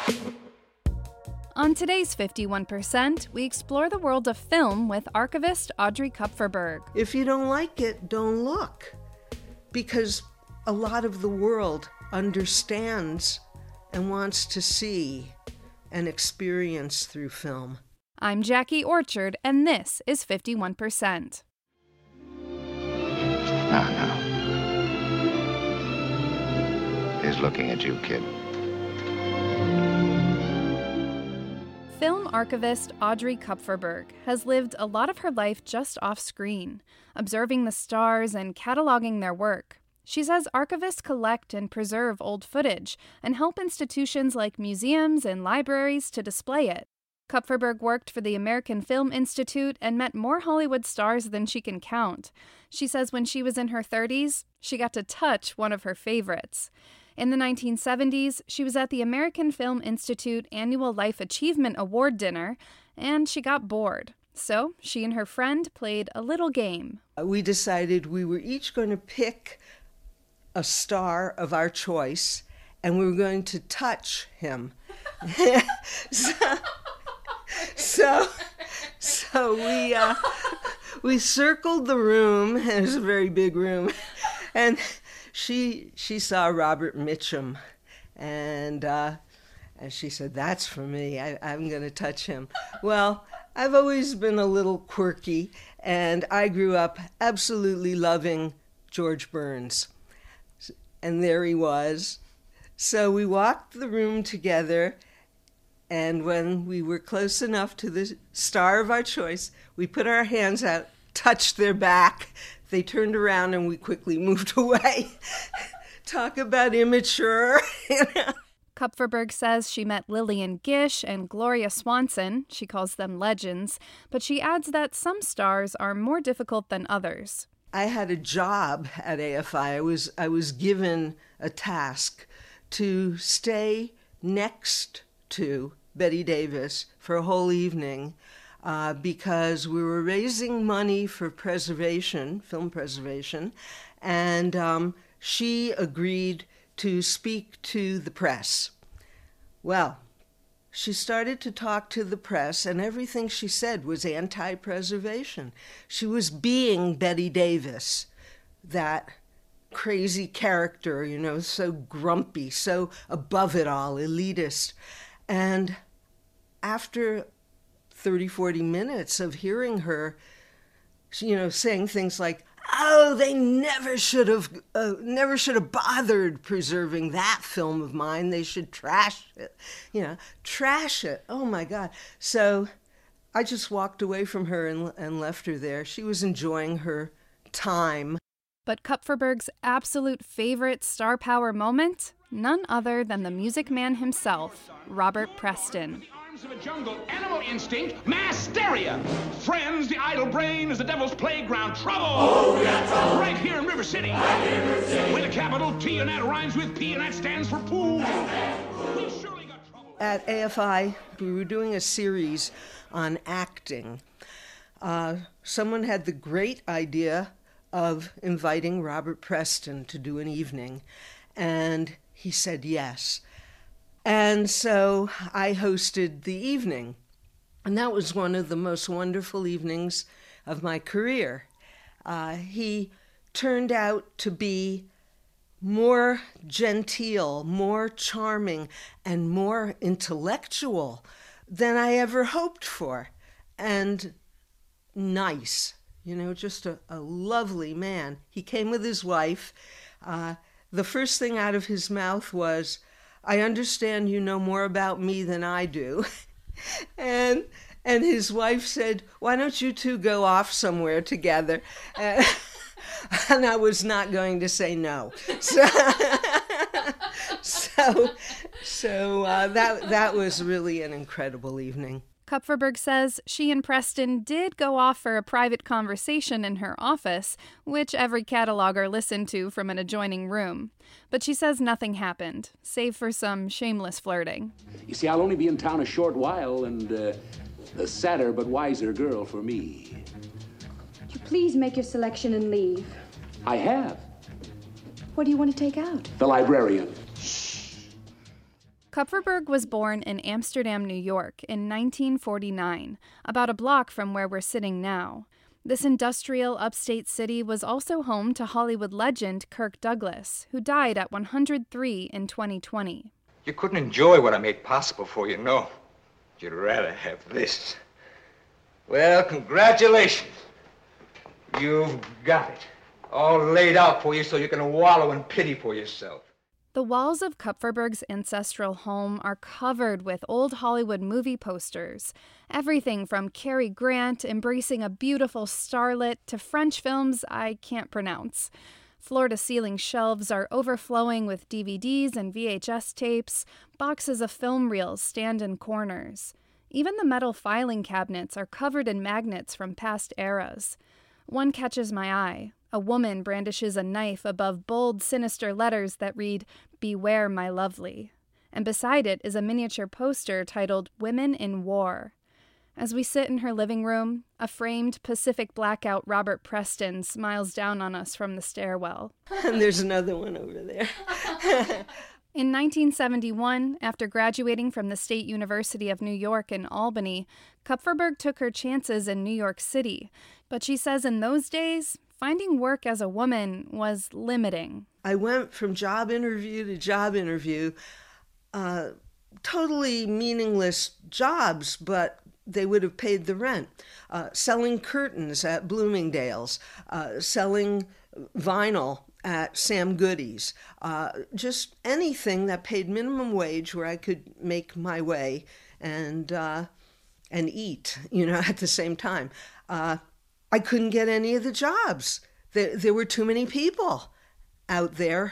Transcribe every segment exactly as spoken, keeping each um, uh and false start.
On today's fifty-one percent, we explore the world of film with archivist Audrey Kupferberg. If you don't like it, don't look. Because a lot of the world understands and wants to see and experience through film. I'm Jackie Orchard, and this is fifty-one percent. Now, now. He's looking at you, kid. Film archivist Audrey Kupferberg has lived a lot of her life just off screen, observing the stars and cataloging their work. She says archivists collect and preserve old footage and help institutions like museums and libraries to display it. Kupferberg worked for the American Film Institute and met more Hollywood stars than she can count. She says when she was in her thirties, she got to touch one of her favorites. In the nineteen seventies, she was at the American Film Institute Annual Life Achievement Award dinner, and she got bored. So she and her friend played a little game. We decided we were each going to pick a star of our choice, and we were going to touch him. so, so, so we uh, we circled the room. It was a very big room, and she she saw Robert Mitchum, and uh, and she said, "That's for me. I, I'm going to touch him." Well, I've always been a little quirky, and I grew up absolutely loving George Burns, and there he was. So we walked the room together. And when we were close enough to the star of our choice, we put our hands out, touched their back. They turned around and we quickly moved away. Talk about immature. You know? Kupferberg says she met Lillian Gish and Gloria Swanson. She calls them legends. But she adds that some stars are more difficult than others. I had a job at A F I. I was, I was given a task to stay next to Bette Davis for a whole evening uh, because we were raising money for preservation, film preservation, and um, she agreed to speak to the press. Well, she started to talk to the press, and everything she said was anti-preservation. She was being Bette Davis, that crazy character, you know, so grumpy, so above it all, elitist. And after thirty, forty minutes of hearing her, you know, saying things like, "Oh, they never should have, uh, never should have bothered preserving that film of mine. They should trash it, you know, trash it. Oh my God!" So I just walked away from her and, and left her there. She was enjoying her time. But Kupferberg's absolute favorite star power moment? None other than the Music Man himself, Robert Preston. Arms of a jungle, animal instinct, mass hysteria. Friends, the idle brain is the devil's playground. Trouble! Oh, we got trouble! Right here in River City. Right here in River City. With a capital T, and that rhymes with P, and that stands for pool. We've surely got trouble. At A F I, we were doing a series on acting. Uh, someone had the great idea of inviting Robert Preston to do an evening, and he said yes. And so I hosted the evening, and that was one of the most wonderful evenings of my career. Uh, he turned out to be more genteel, more charming, and more intellectual than I ever hoped for, and nice. You know, just a, a lovely man. He came with his wife. Uh, the first thing out of his mouth was, "I understand you know more about me than I do." and and his wife said, "Why don't you two go off somewhere together?" Uh, and I was not going to say no. So, so, so uh, that that was really an incredible evening. Kupferberg says she and Preston did go off for a private conversation in her office, which every cataloger listened to from an adjoining room. But she says nothing happened, save for some shameless flirting. You see, I'll only be in town a short while, and uh, a sadder but wiser girl for me. Would you please make your selection and leave? I have. What do you want to take out? The librarian. Kupferberg was born in Amsterdam, New York in nineteen forty-nine, about a block from where we're sitting now. This industrial upstate city was also home to Hollywood legend Kirk Douglas, who died at one hundred three in twenty twenty. You couldn't enjoy what I made possible for you, no. You'd rather have this. Well, congratulations. You've got it. All laid out for you so you can wallow in pity for yourself. The walls of Kupferberg's ancestral home are covered with old Hollywood movie posters. Everything from Cary Grant embracing a beautiful starlet to French films I can't pronounce. Floor-to-ceiling shelves are overflowing with D V Ds and V H S tapes. Boxes of film reels stand in corners. Even the metal filing cabinets are covered in magnets from past eras. One catches my eye. A woman brandishes a knife above bold, sinister letters that read, "Beware, my lovely." And beside it is a miniature poster titled Women in War. As we sit in her living room, a framed Pacific blackout Robert Preston smiles down on us from the stairwell. And there's another one over there. In nineteen seventy-one, after graduating from the State University of New York in Albany, Kupferberg took her chances in New York City. But she says in those days, finding work as a woman was limiting. I went from job interview to job interview, uh, totally meaningless jobs, but they would have paid the rent. Uh, selling curtains at Bloomingdale's, uh, selling vinyl at Sam Goody's, uh, just anything that paid minimum wage where I could make my way and uh, and eat, you know, at the same time. Uh, I couldn't get any of the jobs. There, there were too many people out there.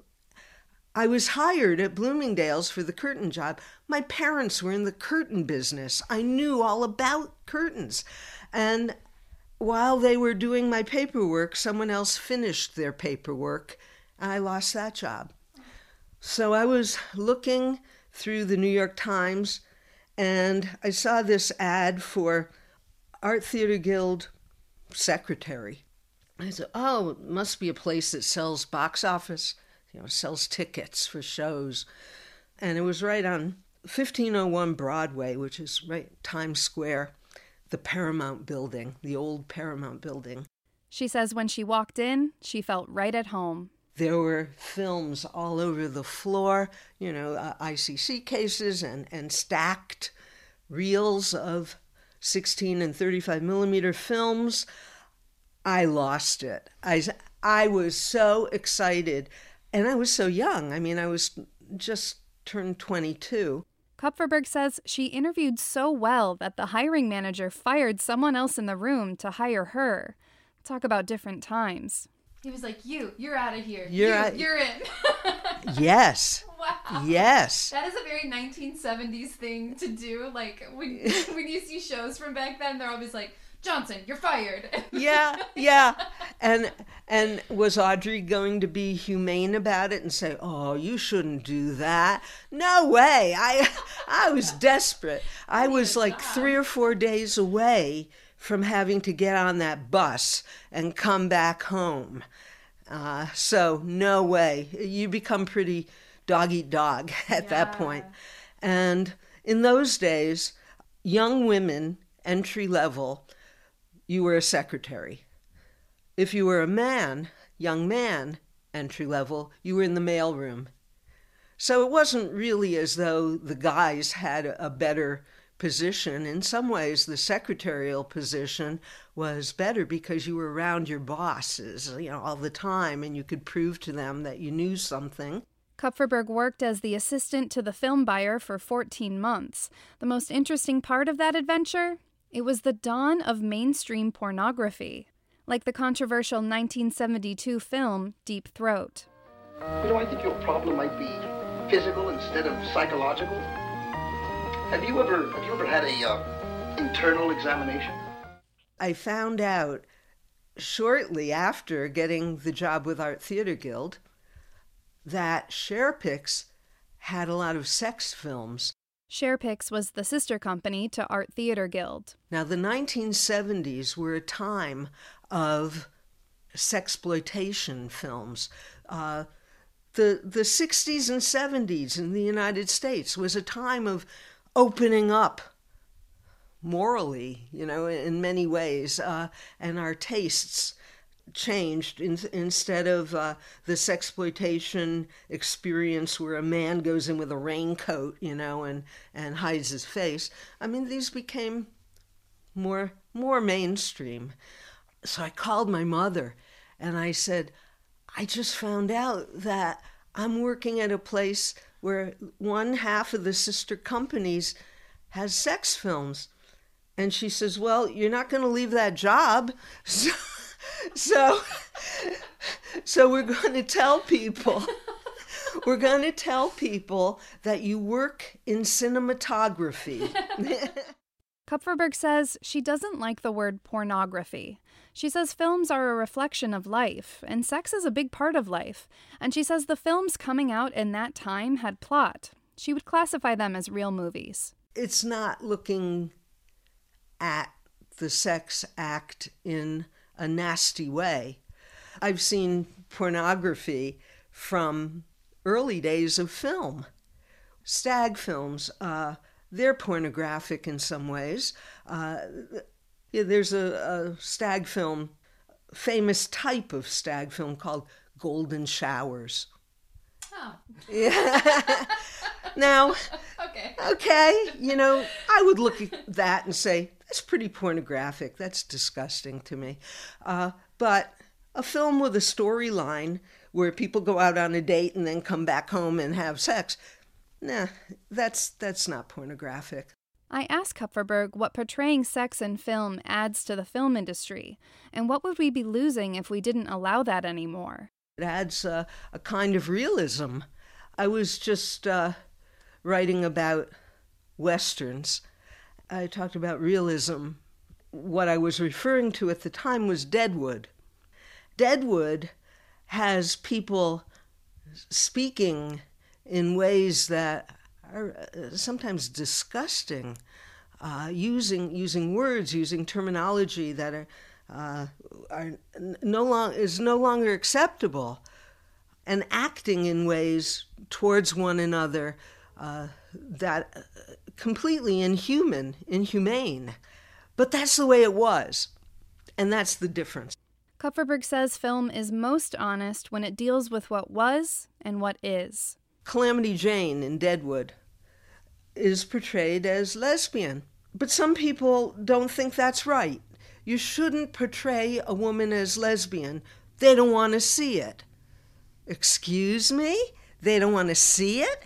I was hired at Bloomingdale's for the curtain job. My parents were in the curtain business. I knew all about curtains. And while they were doing my paperwork, someone else finished their paperwork, and I lost that job. So I was looking through the New York Times, and I saw this ad for Art Theater Guild secretary. I said, oh, it must be a place that sells box office, you know, sells tickets for shows. And it was right on fifteen oh one Broadway, which is right Times Square, the Paramount building, the old Paramount building. She says when she walked in, she felt right at home. There were films all over the floor, you know, uh, I C C cases and, and stacked reels of sixteen and thirty-five millimeter films. I lost it. I, I was so excited, and I was so young. I mean, I was just turned twenty-two. Kupferberg says she interviewed so well that the hiring manager fired someone else in the room to hire her. Talk about different times. He was like, you, you're out of here. You're, you, out- you're in. Yes. Wow. Yes. That is a very nineteen seventies thing to do. Like, when when you see shows from back then, they're always like, Johnson, you're fired. Yeah, yeah. And and was Audrey going to be humane about it and say, oh, you shouldn't do that? No way. I I was desperate. I was like three or four days away from having to get on that bus and come back home. Uh, so no way. You become pretty dog-eat-dog at Yeah. that point. And in those days, young women, entry level, you were a secretary. If you were a man, young man, entry level, you were in the mailroom. So it wasn't really as though the guys had a better position. In some ways, the secretarial position was better because you were around your bosses, you know, all the time, and you could prove to them that you knew something. Kupferberg worked as the assistant to the film buyer for fourteen months. The most interesting part of that adventure? It was the dawn of mainstream pornography, like the controversial nineteen seventy-two film Deep Throat. You know, I think your problem might be physical instead of psychological. Have you ever have you ever had a uh, internal examination? I found out shortly after getting the job with Art Theater Guild that SharePix had a lot of sex films. SharePix was the sister company to Art Theater Guild. Now, the nineteen seventies were a time of sexploitation films. Uh, the, the sixties and seventies in the United States was a time of opening up morally, you know, in many ways, uh, and our tastes changed in, instead of uh, this exploitation experience where a man goes in with a raincoat, you know, and, and hides his face. I mean, these became more more mainstream. So I called my mother and I said, I just found out that I'm working at a place where one half of the sister companies has sex films. And she says, well, you're not going to leave that job. So, so, so we're going to tell people, we're going to tell people that you work in cinematography. Kupferberg says she doesn't like the word pornography. She says films are a reflection of life, and sex is a big part of life. And she says the films coming out in that time had plot. She would classify them as real movies. It's not looking at the sex act in a nasty way. I've seen pornography from early days of film. Stag films, uh, they're pornographic in some ways. Uh, yeah, there's a, a stag film, famous type of stag film called Golden Showers. Oh. Yeah. Now, okay. okay, you know, I would look at that and say, that's pretty pornographic. That's disgusting to me. Uh, but a film with a storyline where people go out on a date and then come back home and have sex, nah, that's that's not pornographic. I asked Kupferberg what portraying sex in film adds to the film industry, and what would we be losing if we didn't allow that anymore? It adds a, a kind of realism. I was just uh, writing about Westerns. I talked about realism. What I was referring to at the time was Deadwood. Deadwood has people speaking in ways that are sometimes disgusting, uh, using using words, using terminology that are uh, are no long is no longer acceptable, and acting in ways towards one another uh, that uh, completely inhuman, inhumane. But that's the way it was, and that's the difference. Kupferberg says film is most honest when it deals with what was and what is. Calamity Jane in Deadwood is portrayed as lesbian, but some people don't think that's right. You shouldn't portray a woman as lesbian. They don't want to see it. Excuse me? They don't want to see it?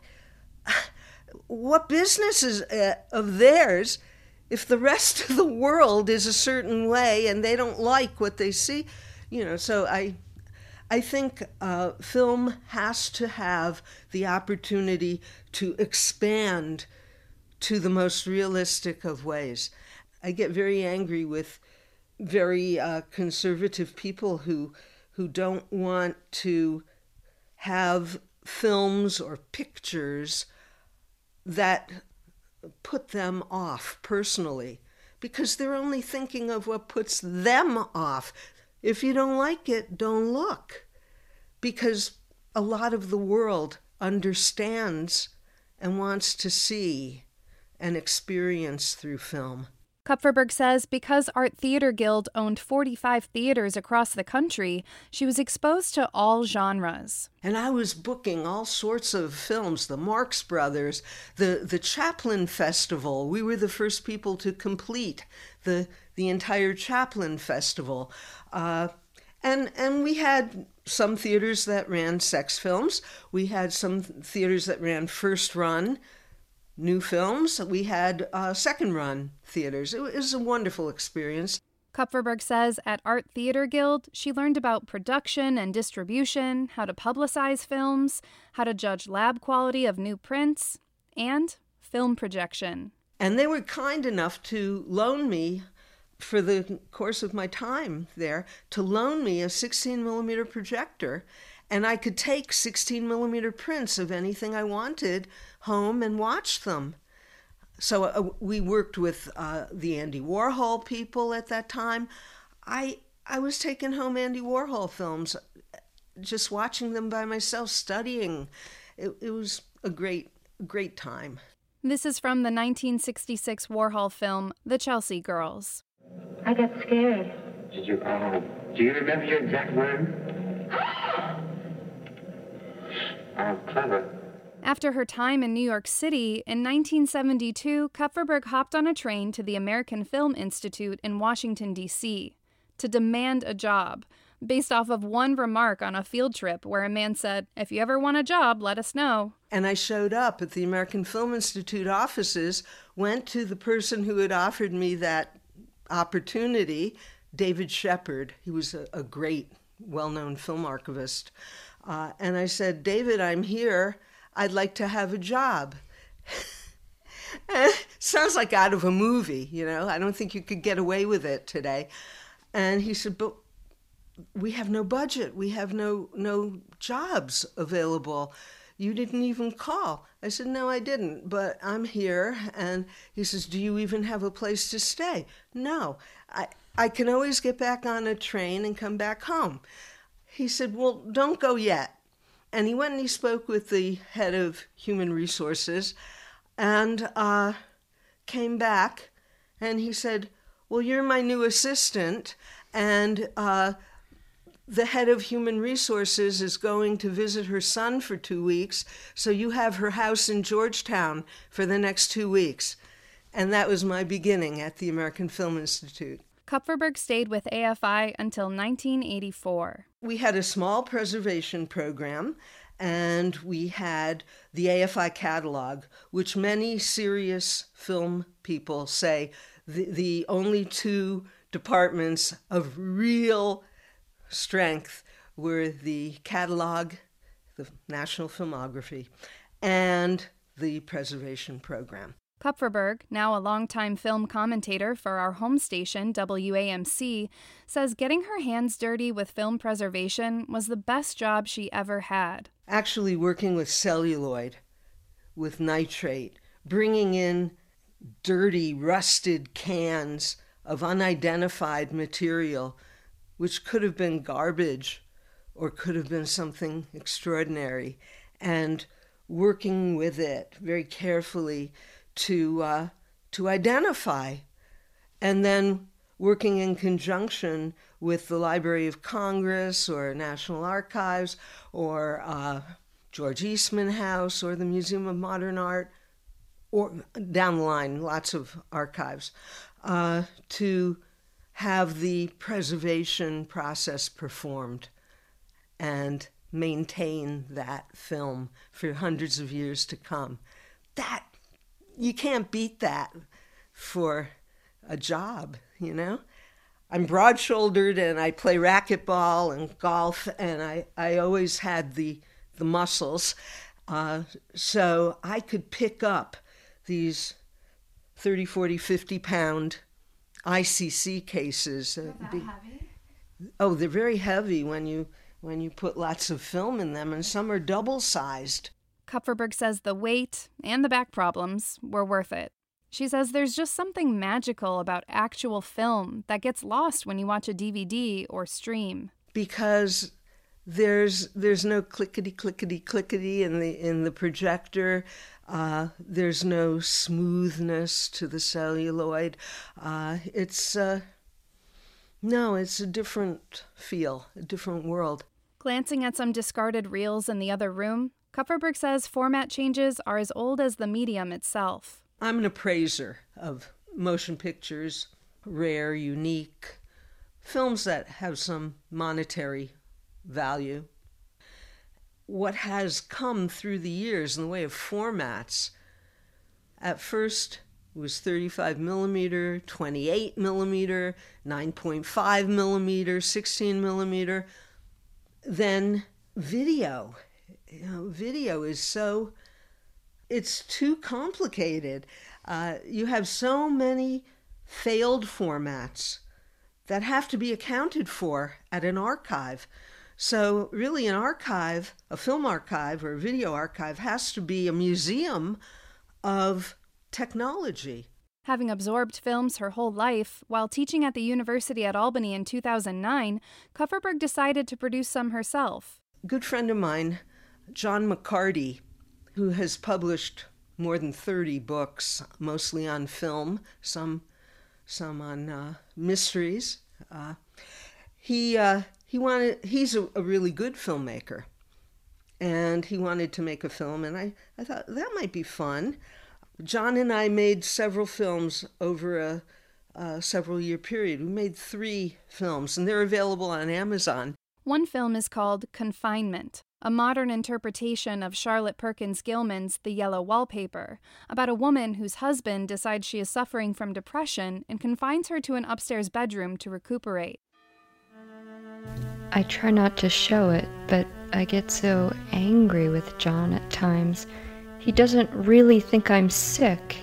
What business is uh, of theirs if the rest of the world is a certain way and they don't like what they see? You know, so I I think uh, film has to have the opportunity to expand to the most realistic of ways. I get very angry with very uh, conservative people who who don't want to have films or pictures that put them off personally, because they're only thinking of what puts them off. If you don't like it, don't look, because a lot of the world understands and wants to see and experience through film. Kupferberg says because Art Theater Guild owned forty-five theaters across the country, she was exposed to all genres. And I was booking all sorts of films, the Marx Brothers, the, the Chaplin Festival. We were the first people to complete the the entire Chaplin Festival. Uh, and, and we had some theaters that ran sex films. We had some theaters that ran first run new films. We had uh, second run theaters. It was a wonderful experience. Kupferberg says at Art Theater Guild, she learned about production and distribution, how to publicize films, how to judge lab quality of new prints, and film projection. And they were kind enough to loan me, for the course of my time there, to loan me a sixteen millimeter projector, and I could take sixteen millimeter prints of anything I wanted home and watch them. So uh, we worked with uh, the Andy Warhol people at that time. I I was taking home Andy Warhol films just watching them by myself, studying. It, it was a great, great time. This is from the nineteen sixty-six Warhol film, The Chelsea Girls. I got scared. Did you, oh, do you remember your exact words? Oh, clever. After her time in New York City, in nineteen seventy-two, Kupferberg hopped on a train to the American Film Institute in Washington, D C to demand a job, based off of one remark on a field trip where a man said, "If you ever want a job, let us know." And I showed up at the American Film Institute offices, went to the person who had offered me that opportunity, David Shepard. He was a, a great, well-known film archivist. Uh, and I said, "David, I'm here. I'd like to have a job." Sounds like out of a movie, you know. I don't think you could get away with it today. And he said, "But we have no budget. We have no no jobs available. You didn't even call." I said, "No, I didn't, but I'm here." And he says, "Do you even have a place to stay?" "No, I, I can always get back on a train and come back home." He said, "Well, don't go yet." And he went and he spoke with the head of human resources and uh, came back and he said, "Well, you're my new assistant, and uh, the head of human resources is going to visit her son for two weeks, so you have her house in Georgetown for the next two weeks. And that was my beginning at the American Film Institute. Kupferberg stayed with A F I until nineteen eighty-four. We had a small preservation program, and we had the A F I catalog, which many serious film people say the, the only two departments of real strength were the catalog, the National Filmography, and the preservation program. Kupferberg, now a longtime film commentator for our home station, W A M C, says getting her hands dirty with film preservation was the best job she ever had. Actually working with celluloid, with nitrate, bringing in dirty, rusted cans of unidentified material, which could have been garbage or could have been something extraordinary, and working with it very carefully to uh, to identify, and then working in conjunction with the Library of Congress or National Archives or uh, George Eastman House or the Museum of Modern Art, or down the line, lots of archives, uh, to have the preservation process performed and maintain that film for hundreds of years to come. That You can't beat that for a job, you know? I'm broad-shouldered and I play racquetball and golf, and I, I always had the, the muscles. Uh, so I could pick up these thirty, forty, fifty pound I C C cases. They're that heavy? Oh, they're very heavy when you, when you put lots of film in them, and some are double-sized. Kupferberg says the weight and the back problems were worth it. She says there's just something magical about actual film that gets lost when you watch a D V D or stream. Because there's there's no clickety clickety clickety in the in the projector. Uh, there's no smoothness to the celluloid. Uh, it's uh, no, it's a different feel, a different world. Glancing at some discarded reels in the other room, Kupferberg says format changes are as old as the medium itself. I'm an appraiser of motion pictures, rare, unique, films that have some monetary value. What has come through the years in the way of formats, at first was thirty-five millimeter, twenty-eight millimeter, nine point five millimeter, sixteen millimeter, then video. You know, video is so, it's too complicated. Uh, you have so many failed formats that have to be accounted for at an archive. So really an archive, a film archive or a video archive, has to be a museum of technology. Having absorbed films her whole life, while teaching at the University at Albany in two thousand nine, Kupferberg decided to produce some herself. good friend of mine, John McCarty, who has published more than thirty books, mostly on film, some some on uh, mysteries. Uh, he uh, he wanted he's a, a really good filmmaker, and he wanted to make a film, and I, I thought that might be fun. John and I made several films over a, a several year period. We made three films, and they're available on Amazon. One film is called Confinement, a modern interpretation of Charlotte Perkins Gilman's The Yellow Wallpaper, about a woman whose husband decides she is suffering from depression and confines her to an upstairs bedroom to recuperate. I try not to show it, but I get so angry with John at times. He doesn't really think I'm sick.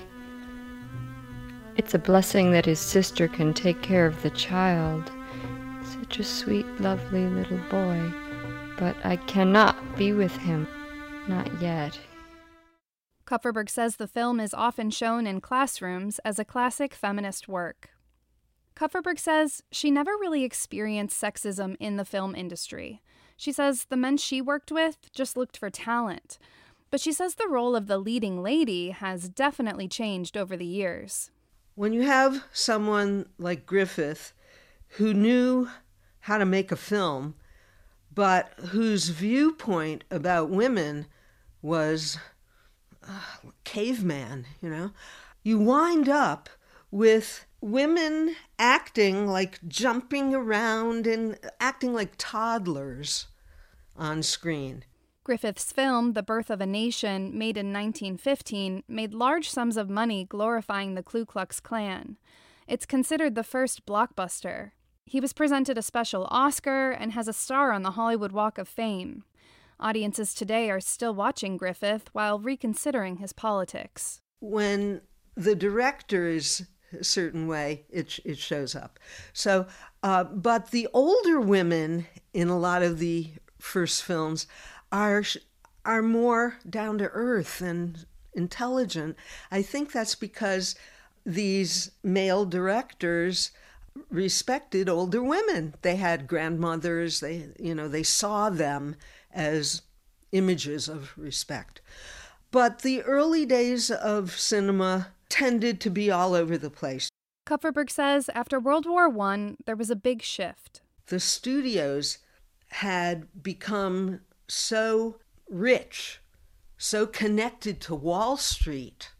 It's a blessing that his sister can take care of the child. Such a sweet, lovely little boy. But I cannot be with him. Not yet. Kupferberg says the film is often shown in classrooms as a classic feminist work. Kupferberg says she never really experienced sexism in the film industry. She says the men she worked with just looked for talent. But she says the role of the leading lady has definitely changed over the years. When you have someone like Griffith who knew how to make a film, but whose viewpoint about women was uh, caveman, you know, you wind up with women acting like jumping around and acting like toddlers on screen. Griffith's film, The Birth of a Nation, made in nineteen fifteen, made large sums of money glorifying the Ku Klux Klan. It's considered the first blockbuster. He was presented a special Oscar and has a star on the Hollywood Walk of Fame. Audiences today are still watching Griffith while reconsidering his politics. When the director is a certain way, it it shows up. So, uh, but the older women in a lot of the first films are are more down to earth and intelligent. I think that's because these male directors respected older women. They had grandmothers. They, you know, they saw them as images of respect. But the early days of cinema tended to be all over the place. Kupferberg says after World War One, there was a big shift. The studios had become so rich, so connected to Wall Street,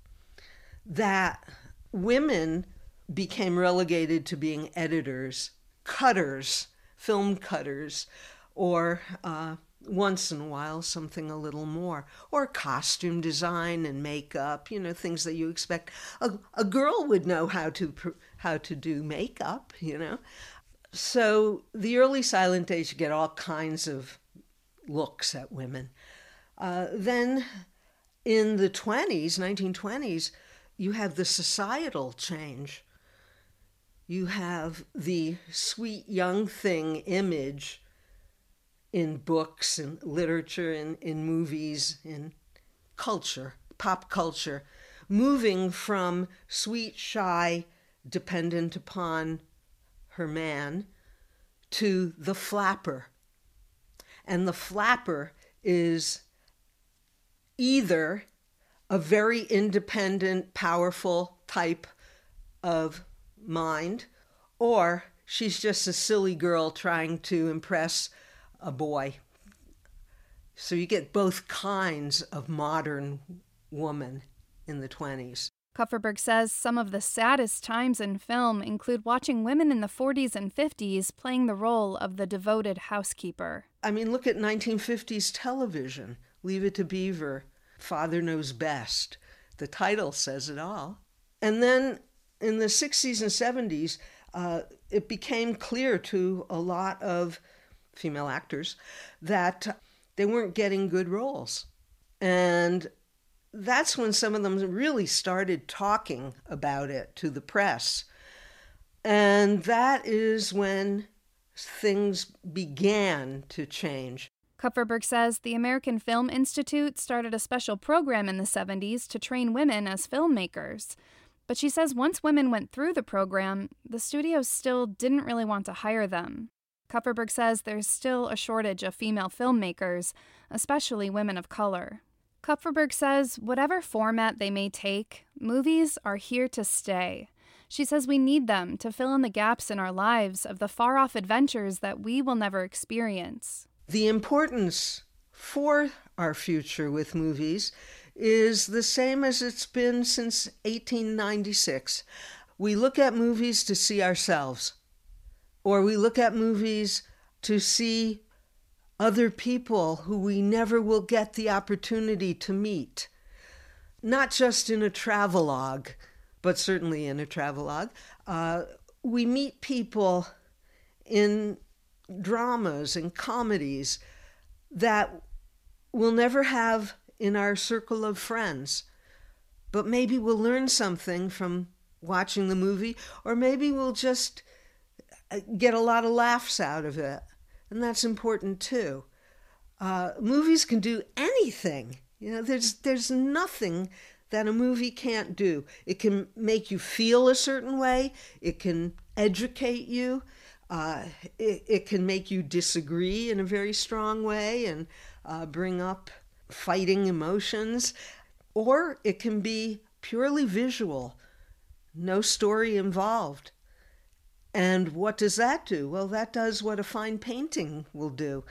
that women became relegated to being editors, cutters, film cutters, or uh, once in a while something a little more, or costume design and makeup, you know, things that you expect. A, a girl would know how to how to do makeup, you know. So the early silent age, you get all kinds of looks at women. Uh, then in the twenties, nineteen twenties, you have the societal change. You have the sweet young thing image in books and literature, in, in movies, in culture, pop culture, moving from sweet, shy, dependent upon her man, to the flapper. And the flapper is either a very independent, powerful type of mind, or she's just a silly girl trying to impress a boy. So you get both kinds of modern woman in the twenties. Kupferberg says some of the saddest times in film include watching women in the forties and fifties playing the role of the devoted housekeeper. I mean, look at nineteen fifties television. Leave It to Beaver, Father Knows Best. The title says it all. And then in the sixties and seventies, uh, it became clear to a lot of female actors that they weren't getting good roles. And that's when some of them really started talking about it to the press. And that is when things began to change. Kupferberg says the American Film Institute started a special program in the seventies to train women as filmmakers. But she says once women went through the program, the studios still didn't really want to hire them. Kupferberg says there's still a shortage of female filmmakers, especially women of color. Kupferberg says whatever format they may take, movies are here to stay. She says we need them to fill in the gaps in our lives of the far-off adventures that we will never experience. The importance for our future with movies is the same as it's been since eighteen ninety-six. We look at movies to see ourselves, or we look at movies to see other people who we never will get the opportunity to meet. Not just in a travelogue, but certainly in a travelogue. Uh, we meet people in dramas and comedies that we'll never have in our circle of friends. But maybe we'll learn something from watching the movie, or maybe we'll just get a lot of laughs out of it. And that's important too. Uh, movies can do anything. You know, there's there's nothing that a movie can't do. It can make you feel a certain way. It can educate you. Uh, it, it can make you disagree in a very strong way and uh, bring up fighting emotions. Or it can be purely visual, no story involved. And what does that do? Well, that does what a fine painting will do.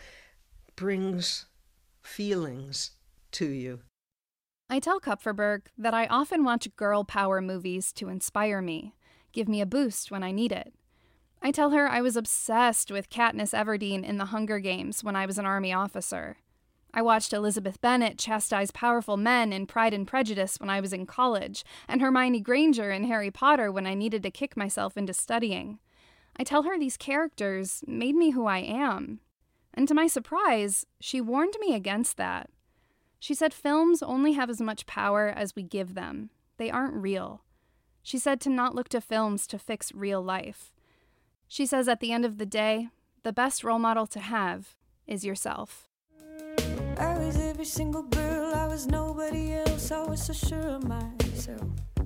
Brings feelings to you. I tell Kupferberg that I often watch girl power movies to inspire me, give me a boost when I need it. I tell her I was obsessed with Katniss Everdeen in The Hunger Games when I was an Army officer. I watched Elizabeth Bennet chastise powerful men in Pride and Prejudice when I was in college, and Hermione Granger in Harry Potter when I needed to kick myself into studying. I tell her these characters made me who I am. And to my surprise, she warned me against that. She said films only have as much power as we give them. They aren't real. She said to not look to films to fix real life. She says at the end of the day, the best role model to have is yourself. I was every single girl, I was nobody else, I was so sure of myself.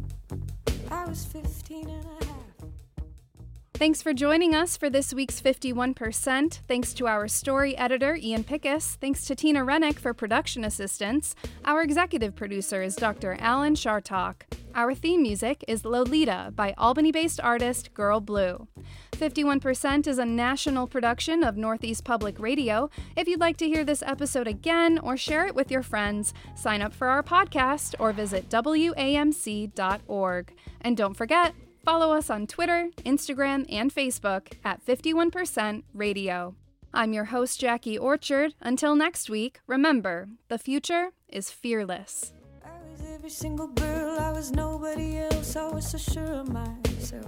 I was fifteen and a half. Thanks for joining us for this week's fifty-one percent. Thanks to our story editor, Ian Pickus. Thanks to Tina Rennick for production assistance. Our executive producer is Doctor Alan Shartok. Our theme music is Lolita by Albany-based artist Girl Blue. fifty-one percent is a national production of Northeast Public Radio. If you'd like to hear this episode again or share it with your friends, sign up for our podcast or visit W A M C dot org. And don't forget, follow us on Twitter, Instagram, and Facebook at fifty-one percent Radio. I'm your host, Jackie Orchard. Until next week, remember, the future is fearless. I was every single girl, I was nobody else, I was so sure of myself.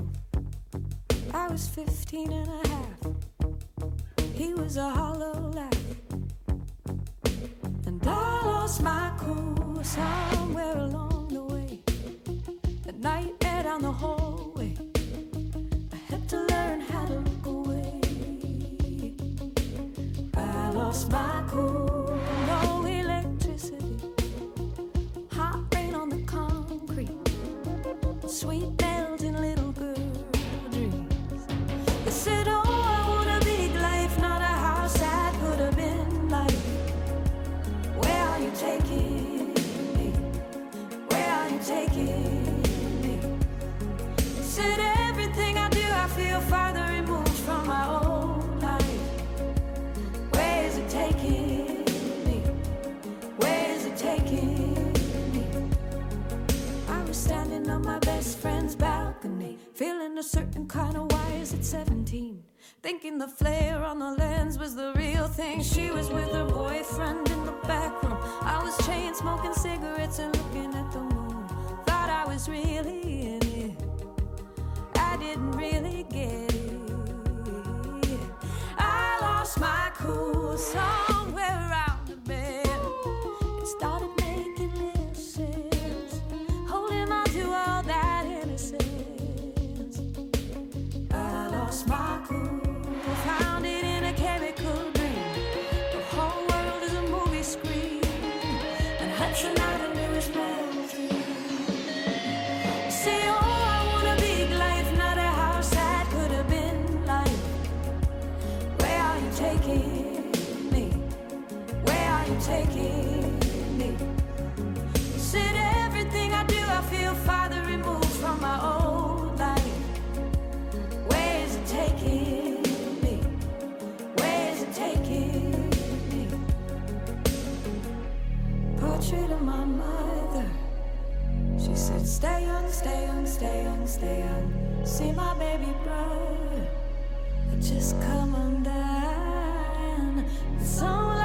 I was fifteen and a half. He was a hollow laugh. And I lost my cool somewhere along the way. The night air down the hallway, I had to learn how to look away. I lost my cool, no electricity, hot rain on the concrete, sweet melting little girl dreams. They said, oh, I want a big life, not a house I could have been like. Where are you taking me? Where are you taking me? Said everything I do, I feel farther removed from my old life. Where is it taking me? Where is it taking me? I was standing on my best friend's balcony, feeling a certain kind of wise at seventeen, thinking the flare on the lens was the real thing. She was with her boyfriend in the back room. I was chain smoking cigarettes and looking at the moon. Thought I was really in it, I didn't really get it. I lost my cool somewhere around the bed. It started making little sense, holding on to all that innocence. I lost my cool, found it in a chemical dream. The whole world is a movie screen, and Hudson Avenue is melting. Say, oh, I want a big life, not a house that could have been like. Where said, stay young, stay young, stay young, stay young. See my baby brother, just come undone. The sun